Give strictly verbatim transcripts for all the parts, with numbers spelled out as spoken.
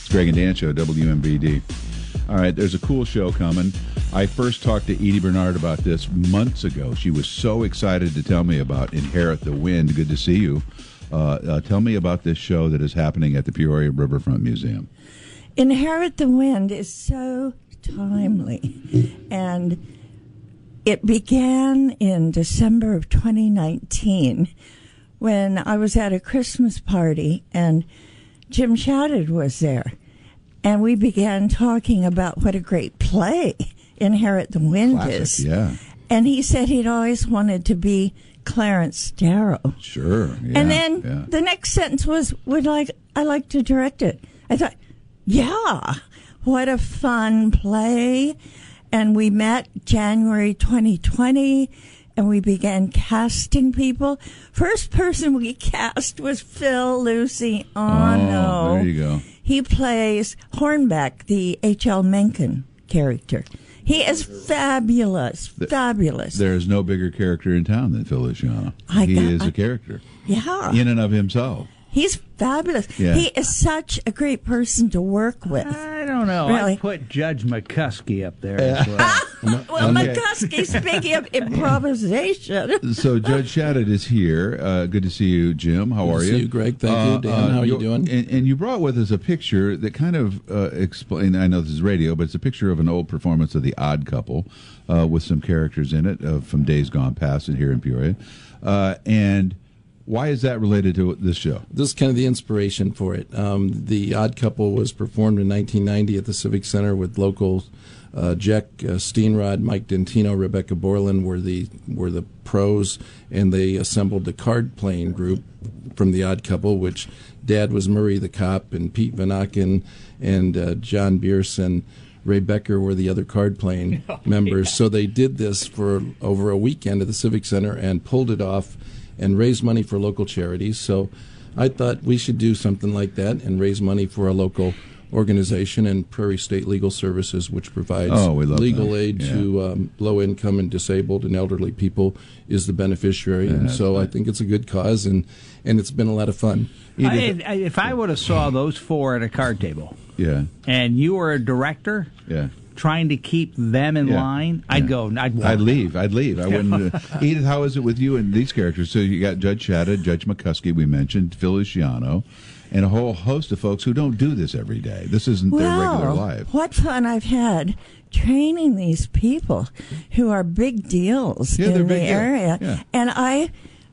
Greg and Dan Show, W M B D. All right, there's a cool show coming. I first talked to Edie Bernard about this months ago. She was so excited to tell me about Inherit the Wind. Good to see you. Uh, uh, tell me about this show that is happening at the Peoria Riverfront Museum. Inherit the Wind is so timely, and it began in December of twenty nineteen when I was at a Christmas party, and Jim Shadid was there. And we began talking about what a great play Inherit the Wind Classic, is. Yeah. And he said he'd always wanted to be Clarence Darrow. Sure. Yeah, and then yeah. the next sentence was, "Would like I like to direct it." I thought, yeah, what a fun play. And we met January twenty twenty, and we began casting people. First person we cast was Phil Luciano. Oh, there you go. He plays Hornbeck, the H L Mencken character. He is fabulous, fabulous. There is no bigger character in town than Phil Luciano. I he got, is I, a character. Yeah. In and of himself. He's fabulous. Yeah. He is such a great person to work with. I don't know. Really? I'd put Judge McCuskey up there as well. Well, Okay. McCuskey, speaking of improvisation. So Judge Shadid is here. Uh, good to see you, Jim. How Good are to you? see you, Greg. Thank you, Dan. How are you doing? And, and you brought with us a picture that kind of uh, explain. I know this is radio, but it's a picture of an old performance of The Odd Couple uh, with some characters in it uh, from days gone past and here in Peoria. Uh, and why is that related to this show? This is kind of the inspiration for it. Um, the Odd Couple was performed in nineteen ninety at the Civic Center with locals. Uh, Jack uh, Steenrod, Mike Dentino, Rebecca Borland were the were the pros, and they assembled the card playing group from the Odd Couple, which Dad was Murray the cop, and Pete Van Aken and uh, John Bierce and Ray Becker were the other card playing oh, members. Yeah. So they did this for over a weekend at the Civic Center and pulled it off and raised money for local charities. So I thought we should do something like that and raise money for a local organization, and Prairie State Legal Services, which provides oh, we love legal that. aid yeah. to um, low-income and disabled and elderly people, is the beneficiary. Yeah, and so right. I think it's a good cause, and, and it's been a lot of fun. I, I, if I would have saw those four at a card table, yeah, and you were a director, yeah, trying to keep them in yeah. line, I'd yeah. go. I'd walk. I'd leave. I'd leave. I wouldn't. Uh, Edith, how is it with you and these characters? So you got Judge Shadid, Judge McCuskey, we mentioned, Phil Luciano, and a whole host of folks who don't do this every day. This isn't well, their regular life. What fun I've had training these people who are big deals yeah, in the big area. Yeah. And I,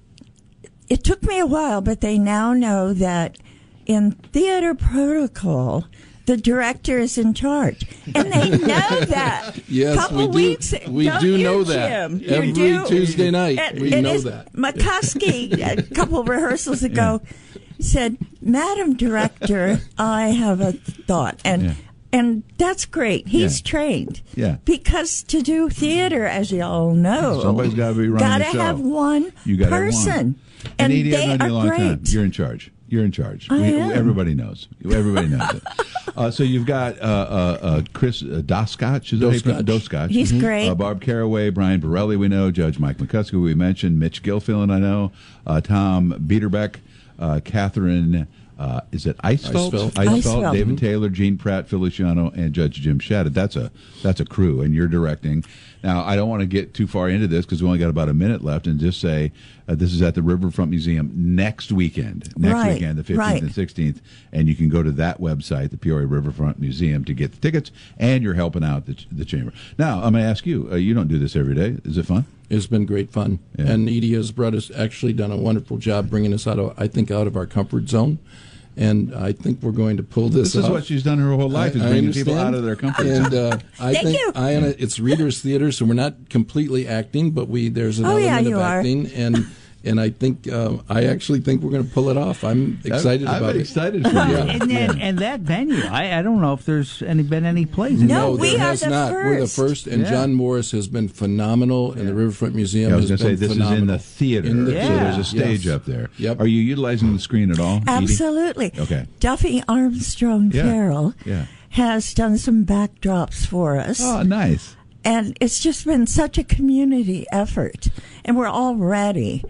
it took me a while, but they now know that in theater protocol, the director is in charge, and they know that. Yes, Couple we do. Weeks, we don't do you, know that Jim? every You do. Tuesday night. And, we and know it's that. McCuskey, a couple rehearsals ago, said, "Madam Director, I have a thought," and. Yeah. And that's great. He's Yeah. trained. Yeah. Because to do theater, as you all know, Somebody's got to be running gotta the show. have one You gotta have person. one. And, And Edie, they I've known you are a long great. time. You're in charge. You're in charge. I We- am. Everybody knows. Everybody knows it. Uh, so you've got uh, uh, uh, Chris uh, Doskotch. Is Doskotch. that Doskotch. He's great. Uh, Barb Caraway, Brian Borelli, we know. Judge Mike McCuskey, we mentioned. Mitch Gilfillan, I know. Uh, Tom Biederbeck, uh, Catherine. Uh, is it Eisfeld? Eisfeld. Eisfeld. David Mhm. Taylor, Gene Pratt, Phil Luciano, and Judge Jim Shadid. That's a that's a crew, and you're directing. Now, I don't want to get too far into this because we only got about a minute left, and just say uh, this is at the Riverfront Museum next weekend. Next Right, weekend, the fifteenth right. and sixteenth, and you can go to that website, the Peoria Riverfront Museum, to get the tickets, and you're helping out the, the chamber. Now, I'm going to ask you. Uh, you don't do this every day. Is it fun? It's been great fun, Yeah. and Edie has brought us actually done a wonderful job bringing us out of I think out of our comfort zone, and I think we're going to pull this. This is off. what she's done her whole life: I, is I bringing understand. people out of their comfort zone. And uh, I Thank think you. I it's readers theater, so we're not completely acting, but we there's an Oh, yeah, element you of are. acting, and and I think uh, I actually think we're going to pull it off. I'm excited I'm, about I'm it. excited for Well, you. and, and, and that venue, I, I don't know if there's any been any plays. in No, that. we there are has the not. We're the first. first, and Yeah. John Morris has been phenomenal, and the Riverfront Museum Yeah, I was has going to say been this phenomenal. is in the theater, In the so theater. there's a stage Yes. up there. Yep. Are you utilizing the screen at all, Edie? Absolutely. Okay. Duffy Armstrong Yeah. Carroll Yeah. has done some backdrops for us. Oh, nice. And it's just been such a community effort. And we're already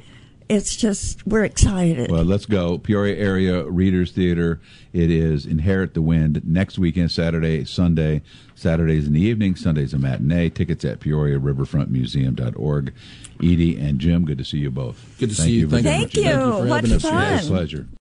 it's just, we're excited. Well, let's go. Peoria Area Readers Theater. It is Inherit the Wind next weekend, Saturday, Sunday. Saturdays in the evening, Sundays a matinee. Tickets at peoria riverfront museum dot org. Edie and Jim, good to see you both. Good to Thank see you. very Thank much. you. Thank you for What having us. fun. Pleasure.